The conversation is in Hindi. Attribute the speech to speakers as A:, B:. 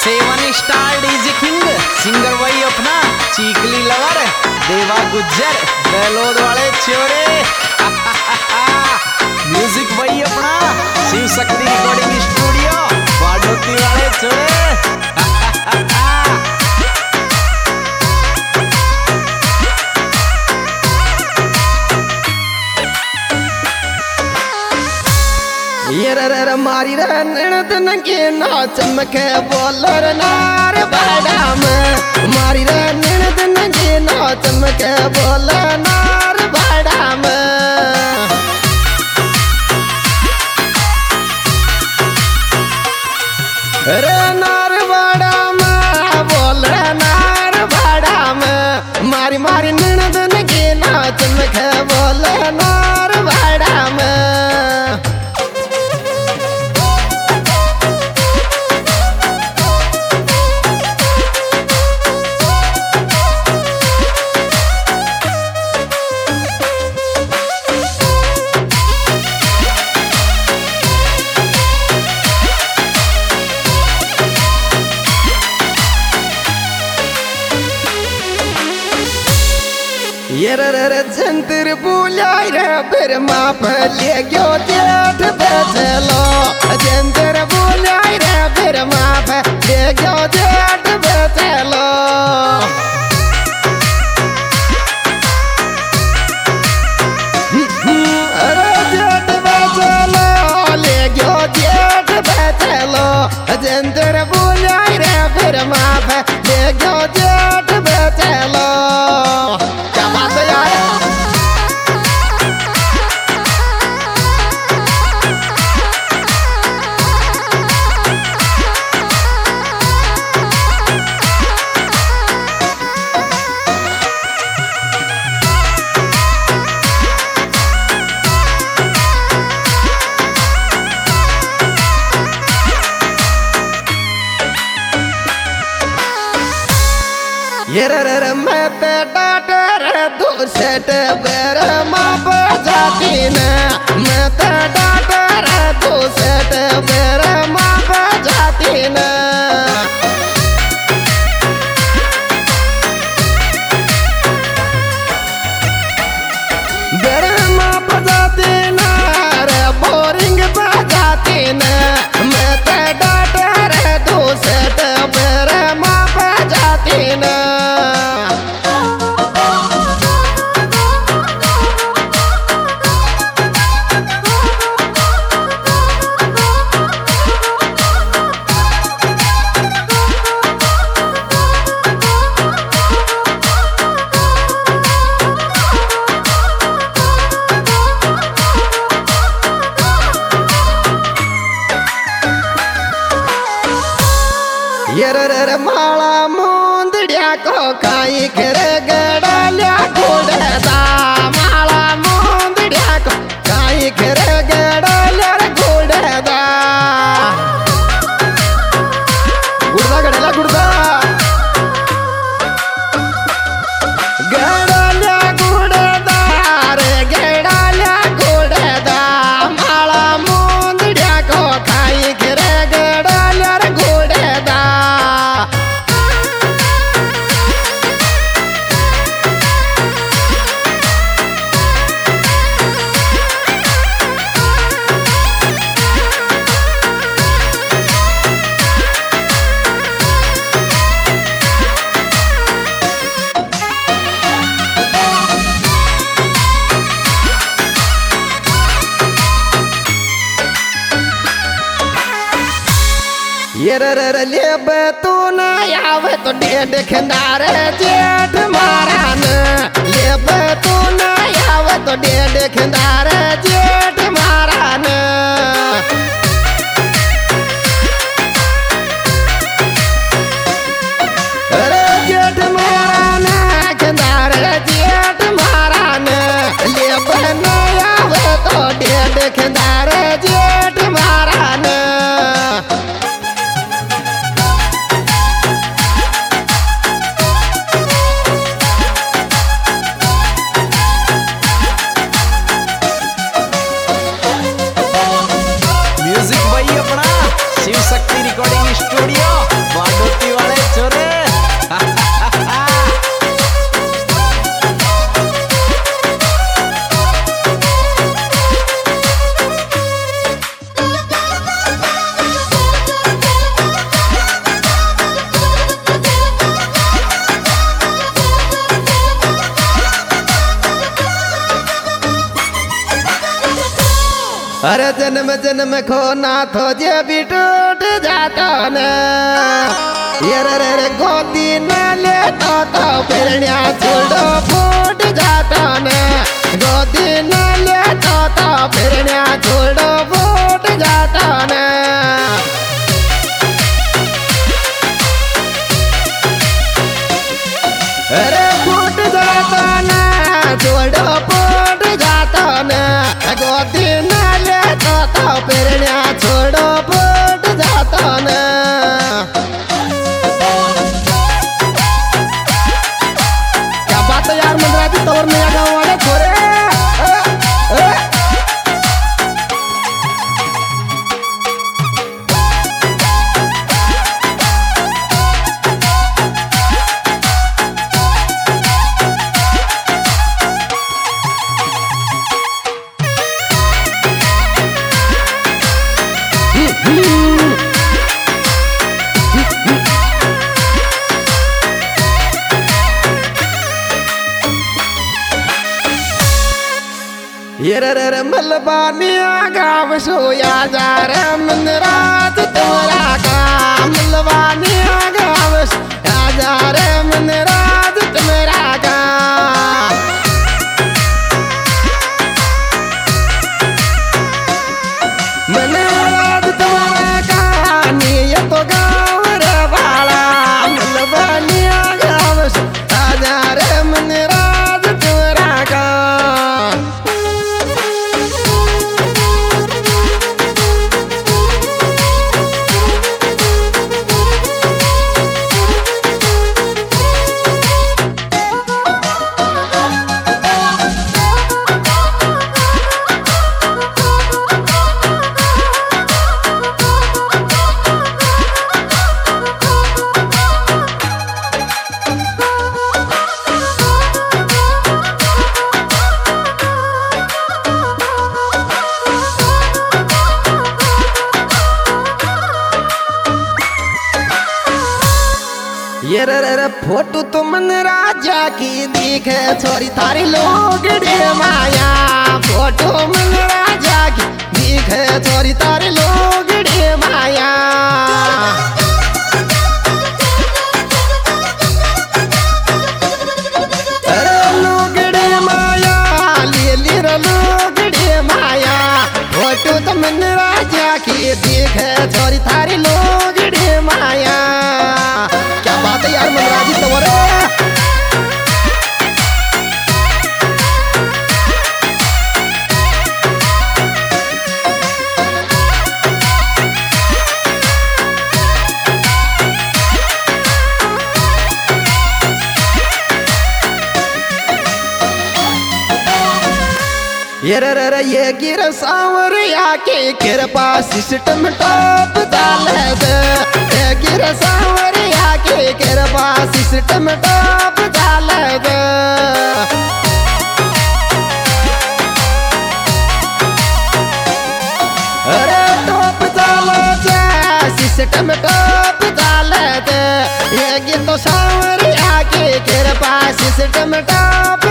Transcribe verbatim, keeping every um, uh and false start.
A: Seven star DJ king singer वही अपना चीकली लवर देवा गुज्जर बैलोद वाले छोरे म्यूजिक वही अपना शिव शक्ति रिकॉर्डिंग स्टूडियो बाडोती वाले छोरे।
B: ये रे मारी रे नृतन के नाच मके बोलर नार बाडाम मारी रे नृतन के नाच मके बोल नार बाडाम रे नार बाडाम बोल नार बाडाम मारी मारी नृतन के नाच मके बोल नार बाडाम। ये रे जंतर बुलाय रे फिर माप ले गयो जेठ बेचलो जंतर बुलाय रे फिर माप ले गयो जेठ बेचलो अरे जेठ बेचलो ले गयो जेठ बेचलो जंतर बुलाय रे फिर माप ले गयो जेठ बेचलो। ये रे मैं ते डाटर दो सेट बेर माप जाती न मैं ते डाटर दो सेट बेर माप जाती न बेर माप जाती न रे बोरिंग बजाती न मैं ते डाटर दो सेट बेर माप जाती न। ये रे माला मुंदड़िया को काई करे गड़ालिया घोड़दा माला मुंदड़िया को काई करे गड़ालिया घोड़दा गुड़दा गड़ेला गुड़दा गड़ालिया घोड़दा रे गड़ालिया घोड़दा माला मुंदड़िया को काई करे गड़ालिया घोड़दा। ये रे लेब तू न आवे तो डेढ़ खंदार जेठ मारान लेब तू न आवे तो डेढ़ खंदार जेठ मारान अरे जेठ मारान खंदार जेठ मारान लेब न आवे तो डेढ़ खंदार जेठ मारान। अरे जन्म जन्म खो ना थो जे भी टूट जाता न ये रे रे रे गोदी न ले तो तो फिरनिया छोड़ो फूट जाता न गोदी न ले तो तो फिरनिया छोड़ो फूट जाता न अरे फूट जाता न छोड़ो फूट जाता न गोदी न ले तो तो फिरनिया छोड़ो फूट जाता न क्या बात है यार मंदराजी तोर नया गाँव वाले छोरे ए, ए। ये रे रे मलबानिया गाँव सोया जा रे मन रात तुम्हारा का मलबानिया गाँव सोया जा रे मन रात तुम्हारा का मन रात तुम्हारा का ये तो गाँव रे वाला मलबानिया गाँव सोया जा रे मन रात तुम्हारा का ये रे रे रे फोटो तो मन राजा की दिखे छोरी थारी लोग माया फोटो मन राजा की दिखे छोरी थारी लोग माया अरे लोग माया ले ली रे लोग माया फोटो तो मन राजा की दिखे छोरी थारी लोग माया क्या बात है यार मनराजी तोरे ये रे रे रे ये गिर सावरिया के कृपा सिस्टम टॉप डाल दे ये गिर सावरिया के कृपा सिस्टम टॉप डाल दे अरे टॉप डाल दे सिस्टम टॉप डाल दे ये गिर तो सावरिया के कृपा सिस्टम टॉप